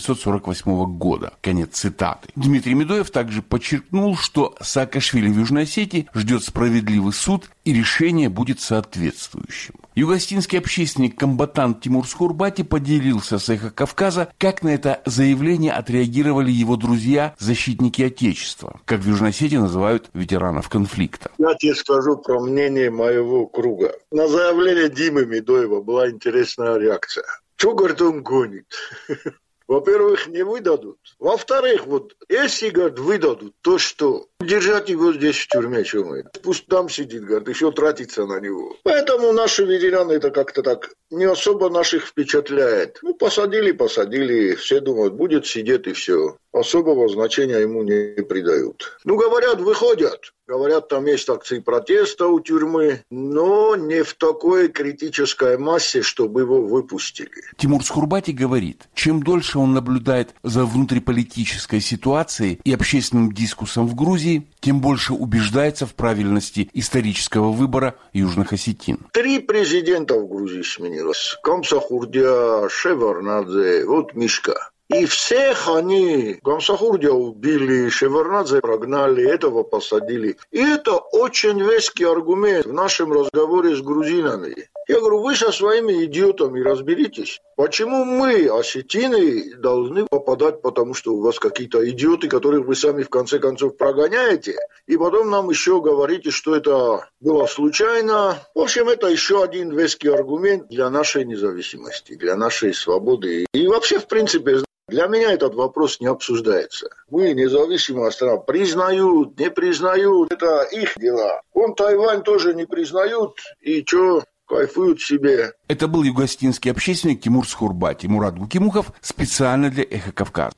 1948 года». Конец цитаты. Дмитрий Медоев также подчеркнул, что Саакашвили в Южной Осетии ждет справедливый суд и решение будет соответствующим. Югостинский общественник-комбатант Тимур Скурбати поделился с «Эхо Кавказа», как на это заявление отреагировали его друзья, защитники Отечества, как в Южной Осетии называют ветеранов конфликта. Я тебе скажу про мнение моего круга. На заявление Димы Медоева была интересная реакция. Что, говорит, он гонит? Во-первых, не выдадут. Во-вторых, если, говорит, выдадут, то что? Держать его здесь в тюрьме, что мы? Пусть там сидит, говорит, еще тратится на него. Поэтому наши ветераны это как-то так не особо наших впечатляет. Посадили, все думают, будет сидеть и все. Особого значения ему не придают. Говорят, выходят. Говорят, там есть акции протеста у тюрьмы, но не в такой критической массе, чтобы его выпустили. Тимур Скурбати говорит, чем дольше он наблюдает за внутриполитической ситуацией и общественным дискурсом в Грузии, тем больше убеждается в правильности исторического выбора южных осетин. 3 президента в Грузии сменилось. Камсахурдия, Шеварднадзе, Мишка. И всех они, Гамсахурдия убили, Шеварднадзе прогнали, этого посадили. И это очень веский аргумент в нашем разговоре с грузинами. Я говорю, вы со своими идиотами разберитесь. Почему мы, осетины, должны попадать, потому что у вас какие-то идиоты, которых вы сами в конце концов прогоняете, и потом нам еще говорите, что это было случайно. В общем, это еще один веский аргумент для нашей независимости, для нашей свободы. И вообще, в принципе, для меня этот вопрос не обсуждается. Мы, независимая страна, признают, не признают, это их дела. Тайвань тоже не признают, и что, кайфуют себе. Это был югостинский общественник Тимур Скурбати. Мурат Гукимухов специально для «Эхо Кавказа».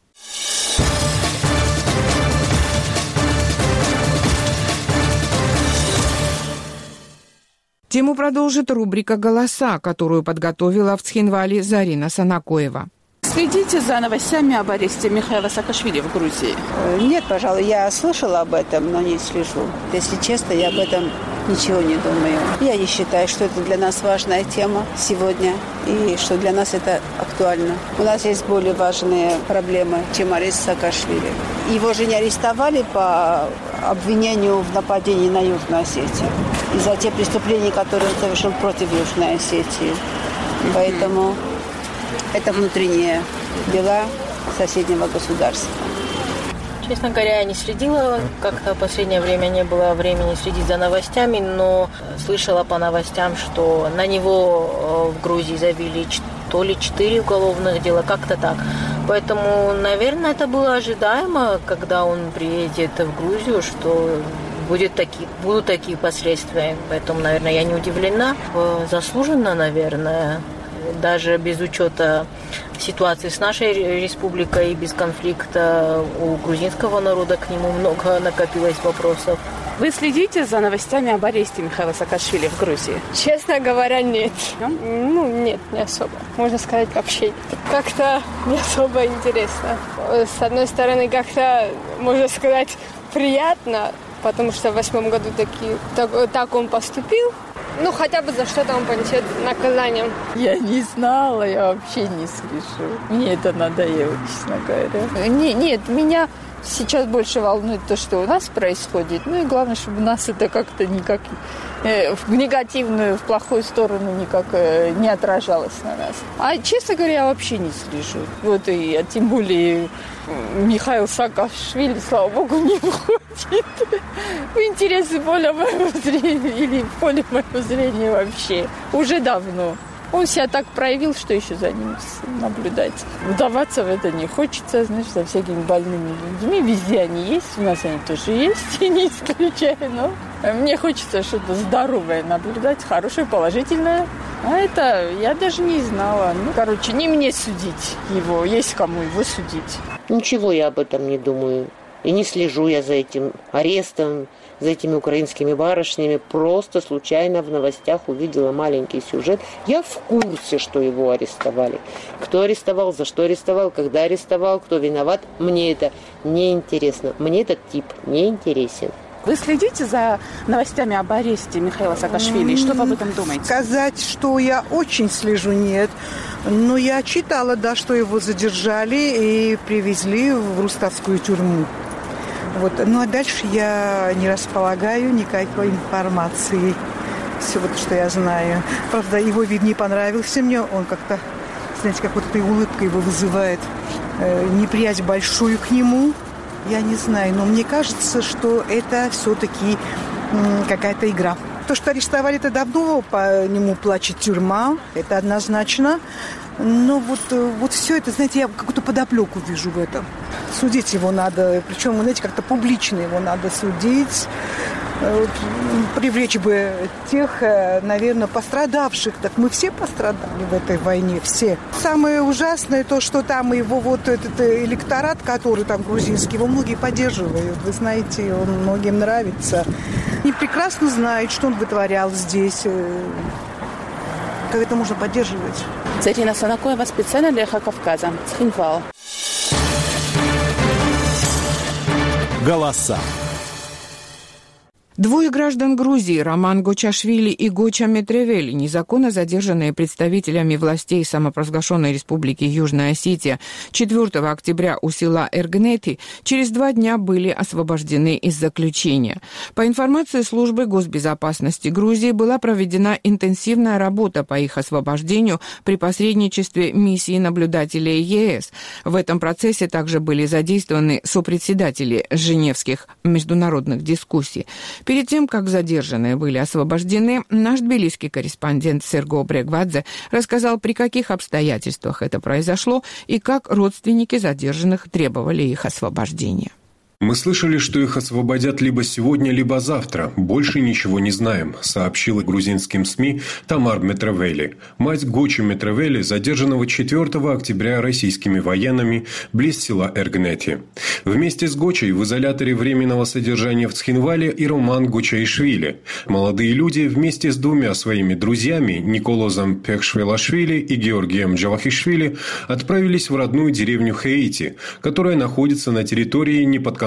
Тему продолжит рубрика «Голоса», которую подготовила в Цхинвале Зарина Санакоева. Следите за новостями об аресте Михаила Саакашвили в Грузии? Нет, пожалуй, я слышала об этом, но не слежу. Если честно, я об этом ничего не думаю. Я не считаю, что это для нас важная тема сегодня и что для нас это актуально. У нас есть более важные проблемы, чем арест Саакашвили. Его же не арестовали по обвинению в нападении на Южную Осетию и за те преступления, которые он совершил против Южной Осетии. Поэтому это внутренние дела соседнего государства. Честно говоря, я не следила, как-то в последнее время не было времени следить за новостями, но слышала по новостям, что на него в Грузии завели то ли 4 уголовных дела, как-то так. Поэтому, наверное, это было ожидаемо, когда он приедет в Грузию, что будут такие последствия. Поэтому, наверное, я не удивлена. Заслуженно, наверное, даже без учета ситуации с нашей республикой и без конфликта у грузинского народа к нему много накопилось вопросов. Вы следите за новостями об аресте Михаила Саакашвили в Грузии? Честно говоря, нет. Нет, не особо. Можно сказать, вообще нет. Как-то не особо интересно. С одной стороны, как-то, можно сказать, приятно, потому что в 2008 году так он поступил. Хотя бы за что-то он понесет наказание. Я не знала, я вообще не слышу. Мне это надоело, честно говоря. Нет, меня сейчас больше волнует то, что у нас происходит. И главное, чтобы у нас это как-то никак в негативную, в плохую сторону никак не отражалось на нас. А, честно говоря, я вообще не слежу. А тем более Михаил Саакашвили, слава богу, не входит в интересы поля моего зрения или в поле моего зрения вообще. Уже давно. Он себя так проявил, что еще за ним наблюдать. Вдаваться в это не хочется, за всякими больными людьми. Везде они есть, у нас они тоже есть, и не исключаю. Но мне хочется что-то здоровое наблюдать, хорошее, положительное. А это я даже не знала. Не мне судить его, есть кому его судить. Ничего я об этом не думаю. И не слежу я за этим арестом, за этими украинскими барышнями. Просто случайно в новостях увидела маленький сюжет. Я в курсе, что его арестовали. Кто арестовал, за что арестовал, когда арестовал, кто виноват. Мне это не интересно. Мне этот тип не интересен. Вы следите за новостями об аресте Михаила Саакашвили? Что вы об этом думаете? Сказать, что я очень слежу, нет. Но я читала, что его задержали и привезли в Руставскую тюрьму. А дальше я не располагаю никакой информации. Все что я знаю. Правда, его вид не понравился мне. Он как-то, знаете, как эта улыбка его вызывает неприязнь большую к нему. Я не знаю, но мне кажется, что это все-таки какая-то игра. То, что арестовали, это давно по нему плачет тюрьма, это однозначно. Но все это, знаете, я какую-то подоплеку вижу в этом. Судить его надо, причем, знаете, как-то публично его надо судить. Привлечь бы тех, наверное, пострадавших. Так мы все пострадали в этой войне, все. Самое ужасное то, что там его этот электорат, который там грузинский, его многие поддерживают. Вы знаете, он многим нравится. И прекрасно знают, что он вытворял здесь. Как это можно поддерживать? Зарина Санакоева, специально для «Эхо Кавказа». Цхинвал. Голоса. Двое граждан Грузии, Роман Гочашвили и Гоча Метревели, незаконно задержанные представителями властей самопровозглашенной республики Южная Осетия 4 октября у села Эргнети, через 2 дня были освобождены из заключения. По информации службы госбезопасности Грузии была проведена интенсивная работа по их освобождению при посредничестве миссии наблюдателей ЕС. В этом процессе также были задействованы сопредседатели Женевских международных дискуссий. Перед тем, как задержанные были освобождены, наш тбилисский корреспондент Серго Брегвадзе рассказал, при каких обстоятельствах это произошло и как родственники задержанных требовали их освобождения. Мы слышали, что их освободят либо сегодня, либо завтра. Больше ничего не знаем, сообщила грузинским СМИ Тамар Метревели, мать Гочи Метревели, задержанного 4 октября российскими военными близ села Эргнети. Вместе с Гочей в изоляторе временного содержания в Цхинвале и Роман Гочаишвили. Молодые люди вместе с 2 своими друзьями, Николозом Пехшвелашвили и Георгием Джавахишвили, отправились в родную деревню Хеити, которая находится на территории неподконтрольной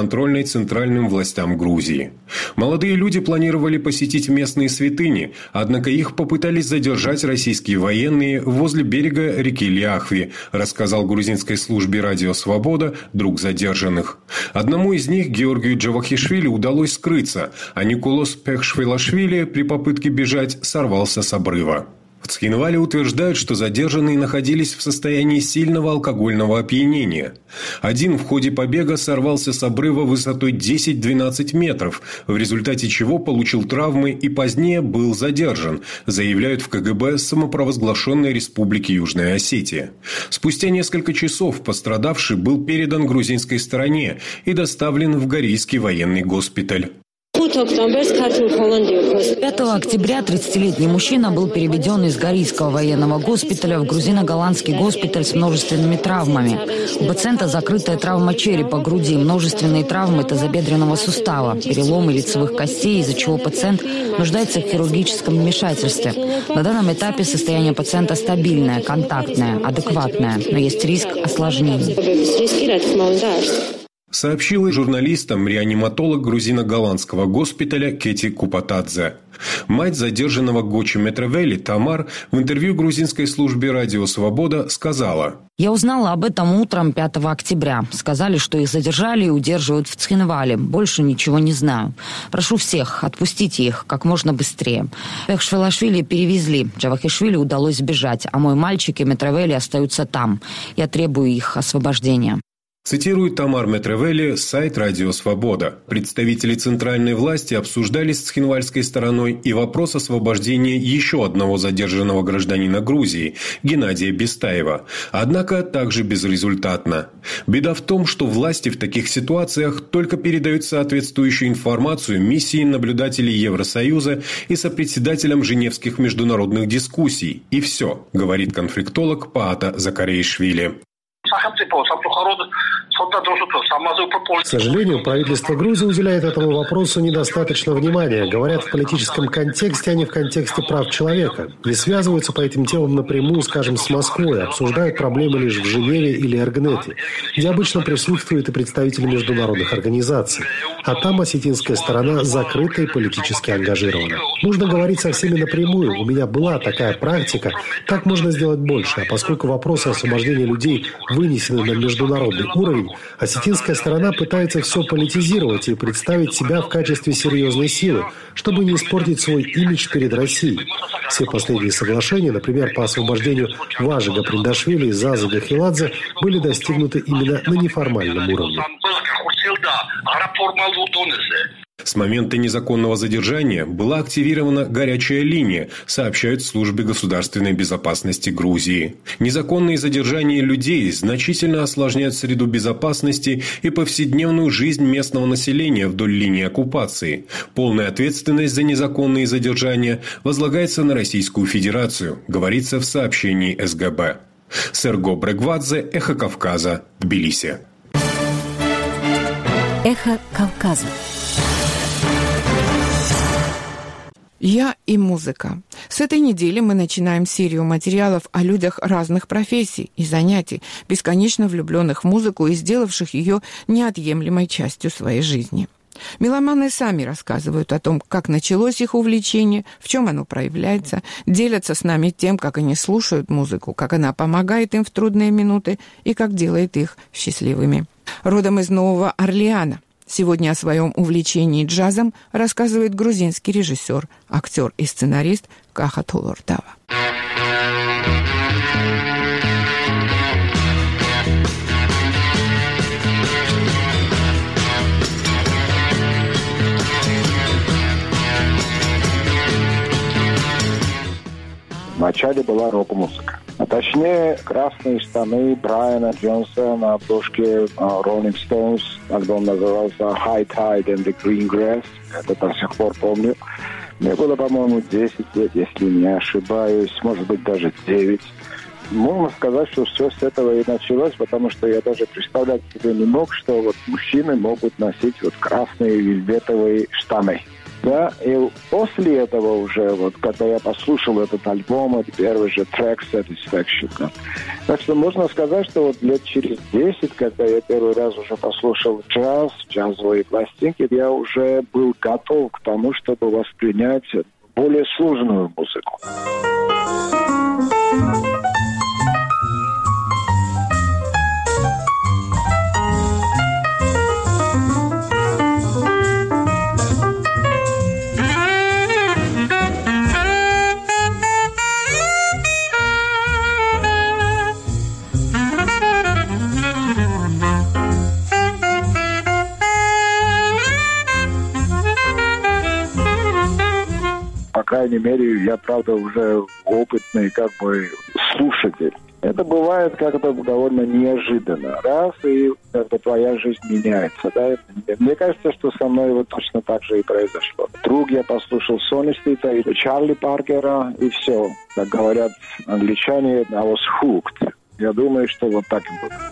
подконтрольной центральным властям Грузии. Молодые люди планировали посетить местные святыни, однако их попытались задержать российские военные возле берега реки Ляхви, рассказал грузинской службе «Радио Свобода» друг задержанных. Одному из них, Георгию Джавахишвили, удалось скрыться, а Николос Пехшвилашвили при попытке бежать сорвался с обрыва. В Цхинвале утверждают, что задержанные находились в состоянии сильного алкогольного опьянения. Один в ходе побега сорвался с обрыва высотой 10-12 метров, в результате чего получил травмы и позднее был задержан, заявляют в КГБ самопровозглашенной Республики Южная Осетия. Спустя несколько часов пострадавший был передан грузинской стороне и доставлен в Горийский военный госпиталь. 5 октября 30-летний мужчина был переведен из Горийского военного госпиталя в грузино-голландский госпиталь с множественными травмами. У пациента закрытая травма черепа, груди, множественные травмы тазобедренного сустава, переломы лицевых костей, из-за чего пациент нуждается в хирургическом вмешательстве. На данном этапе состояние пациента стабильное, контактное, адекватное, но есть риск осложнений. Сообщила журналистам реаниматолог грузино-голландского госпиталя Кети Купатадзе. Мать задержанного Гочи Метревели Тамар в интервью грузинской службе «Радио Свобода» сказала: «Я узнала об этом утром 5 октября. Сказали, что их задержали и удерживают в Цхинвале. Больше ничего не знаю. Прошу всех, отпустите их как можно быстрее. Пехшвилашвили перевезли. Джавахишвили удалось сбежать, а мой мальчик и Метревели остаются там. Я требую их освобождения». Цитирует Тамар Метревели сайт «Радио Свобода». Представители центральной власти обсуждали с цхинвальской стороной и вопрос освобождения еще одного задержанного гражданина Грузии – Геннадия Бестаева. Однако также безрезультатно. Беда в том, что власти в таких ситуациях только передают соответствующую информацию миссии наблюдателей Евросоюза и сопредседателям Женевских международных дискуссий. И все, говорит конфликтолог Паата Закареишвили. К сожалению, правительство Грузии уделяет этому вопросу недостаточно внимания. Говорят в политическом контексте, а не в контексте прав человека. Не связываются по этим темам напрямую, скажем, с Москвой, обсуждают проблемы лишь в Женеве или Эргнете, где обычно присутствуют и представители международных организаций. А там осетинская сторона закрыта и политически ангажирована. Нужно говорить со всеми напрямую. У меня была такая практика. Так можно сделать больше. А поскольку вопросы освобождения людей вынесены на международный уровень, осетинская сторона пытается все политизировать и представить себя в качестве серьезной силы, чтобы не испортить свой имидж перед Россией. Все последние соглашения, например, по освобождению Важига Приндашвили и Зазы Гахиладзе, были достигнуты именно на неформальном уровне. С момента незаконного задержания была активирована горячая линия, сообщают в службе государственной безопасности Грузии. Незаконные задержания людей значительно осложняют среду безопасности и повседневную жизнь местного населения вдоль линии оккупации. Полная ответственность за незаконные задержания возлагается на Российскую Федерацию, говорится в сообщении СГБ. Серго Брегвадзе, Эхо Кавказа, Тбилиси. Эхо Кавказа. «Я и музыка». С этой недели мы начинаем серию материалов о людях разных профессий и занятий, бесконечно влюбленных в музыку и сделавших ее неотъемлемой частью своей жизни. Меломаны сами рассказывают о том, как началось их увлечение, в чем оно проявляется, делятся с нами тем, как они слушают музыку, как она помогает им в трудные минуты и как делает их счастливыми. Родом из Нового Орлеана. Сегодня о своем увлечении джазом рассказывает грузинский режиссер, актер и сценарист Каха Толортава. Вначале была рок-музыка. А точнее, красные штаны Брайана Джонса на обложке Rolling Stones. Альбом назывался High Tide and the Green Grass. Это до сих пор помню. Мне было, по-моему, 10 лет, если не ошибаюсь. Может быть, даже 9. Можно сказать, что все с этого и началось, потому что я даже представлять себе не мог, что вот мужчины могут носить вот красные вельветовые штаны. Да, и после этого уже, вот, когда я послушал этот альбом, это первый же трек Satisfaction. Да. Так что можно сказать, что вот лет через 10, когда я первый раз уже послушал джаз, джазовые пластинки, я уже был готов к тому, чтобы воспринять более сложную музыку. По крайней мере, я, правда, уже опытный как бы слушатель. Это бывает как-то довольно неожиданно. Раз, и как-то твоя жизнь меняется. Да? Мне кажется, что со мной вот точно так же и произошло. Вдруг я послушал Сони Стита и Чарли Паркера, и все. Как говорят англичане, I was hooked. Я думаю, что вот так и будет.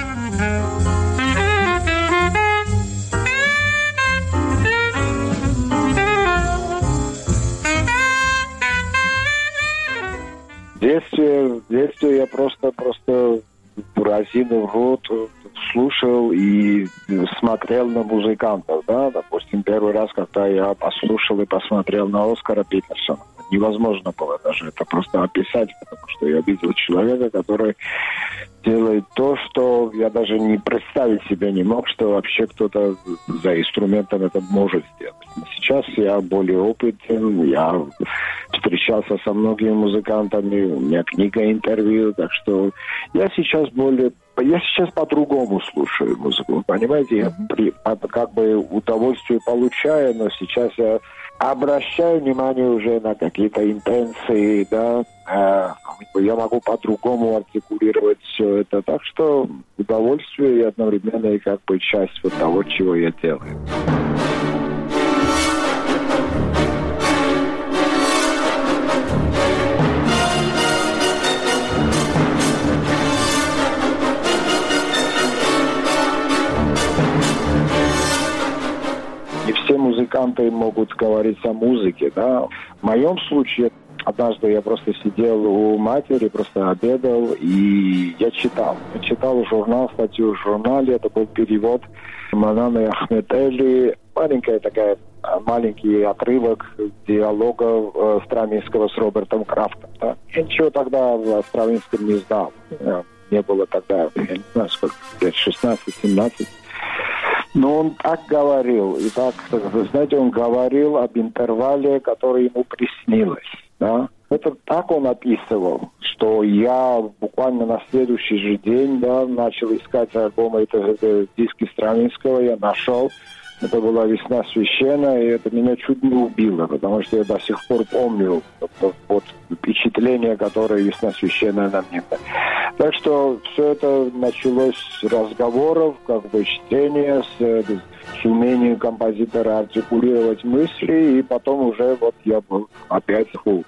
В детстве я просто разинул рот, слушал и смотрел на музыкантов, да, допустим, первый раз, когда я послушал и посмотрел на Оскара Питерсона, невозможно было даже это просто описать, потому что я видел человека, который делает то, что я даже не представить себе не мог, что вообще кто-то за инструментом это может сделать. Сейчас я более опытен, я встречался со многими музыкантами, у меня книга, интервью, так что я сейчас по-другому слушаю музыку, понимаете, я как бы удовольствие получаю, но сейчас я обращаю внимание уже на какие-то интенции, да, я могу по-другому артикулировать все это, так что удовольствие и одновременно и как бы часть вот того, чего я делаю. Не все музыканты могут говорить о музыке, да. В моем случае, однажды я просто сидел у матери, просто обедал, и я читал. Я читал журнал, статью в журнале, это был перевод Мананы Ахметели, маленький отрывок диалога Стравинского с Робертом Крафтом. Да. Я ничего тогда в Стравинском не знал. Не было тогда, я не знаю, сколько, лет 16-17. Но он так говорил, и так, знаете, он говорил об интервале, который ему приснилось, да. Это так он описывал, что я буквально на следующий же день, да, начал искать альбомы, это диски Стравинского, я нашел. Это была «Весна священная», и это меня чуть не убило, потому что я до сих пор помню вот впечатление, которое «Весна священная» на мне. Так что все это началось с разговоров, как бы чтения, с умением композитора артикулировать мысли, и потом уже вот я был опять hooked.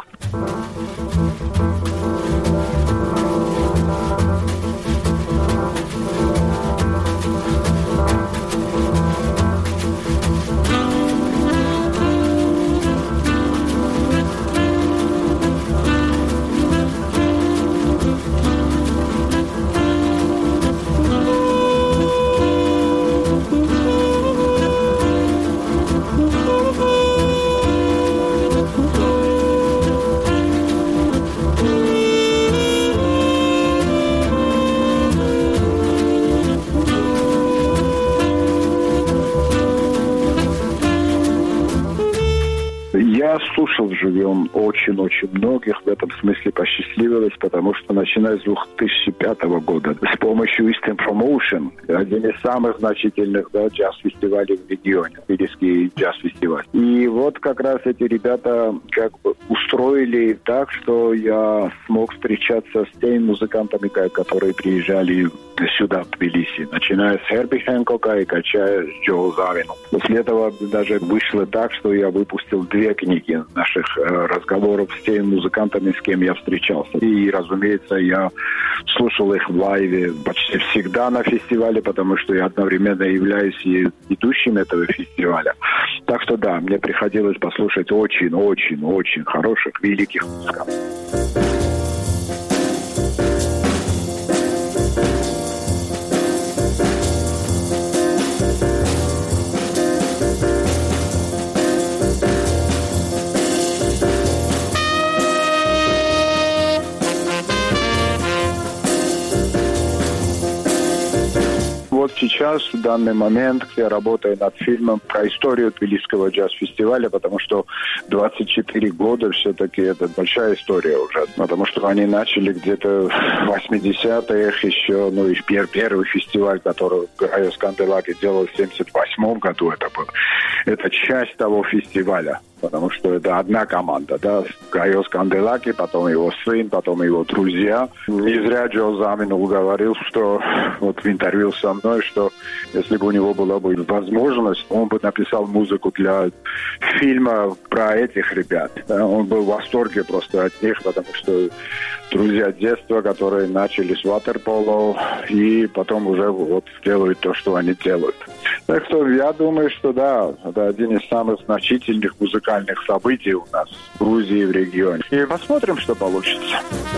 Я слушал живьем очень-очень многих, в этом смысле посчастливилось, потому что начиная с 2005 года с помощью Eastern Promotion, один из самых значительных, да, джаз-фестивалей в регионе, Тбилисский джаз-фестиваль. И вот как раз эти ребята как бы устроили так, что я смог встречаться с теми музыкантами, которые приезжали сюда, в Тбилиси, начиная с Херби Хэнкока и кончая с Джо Завином. После этого даже вышло так, что я выпустил 2 книги наших разговоров с теми музыкантами, с кем я встречался. И, разумеется, я слушал их в лайве почти всегда на фестивале, потому что я одновременно являюсь и ведущим этого фестиваля. Так что да, мне приходилось послушать очень хороших, великих музыкантов. Вот сейчас, в данный момент, я работаю над фильмом про историю Тбилисского джаз-фестиваля, потому что 24 года все-таки это большая история уже. Потому что они начали где-то в 80-х еще, и первый фестиваль, который Гайос Канделаки делал в 78 году, это часть того фестиваля. Потому что это одна команда, да, Гайос Канделаки, потом его сын, потом его друзья. Не зря Джо Заминул говорил, что вот в интервью со мной, что если бы у него была бы возможность, он бы написал музыку для фильма про этих ребят. Он был в восторге просто от них, потому что друзья детства, которые начали с ватерполо и потом уже вот делают то, что они делают. Так что я думаю, что да, это один из самых значительных музыкальных событий у нас в Грузии и в регионе. И посмотрим, что получится.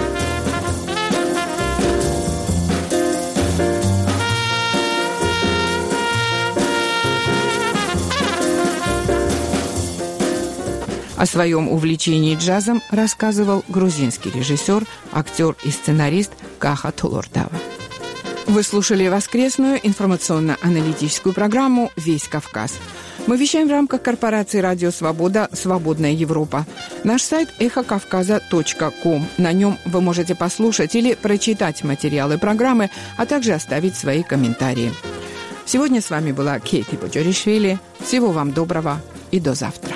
О своем увлечении джазом рассказывал грузинский режиссер, актер и сценарист Каха Толортава. Вы слушали воскресную информационно-аналитическую программу «Весь Кавказ». Мы вещаем в рамках корпорации «Радио Свобода. Свободная Европа». Наш сайт эхокавказа.ком. На нем вы можете послушать или прочитать материалы программы, а также оставить свои комментарии. Сегодня с вами была Кейти Боджоришвили. Всего вам доброго и до завтра.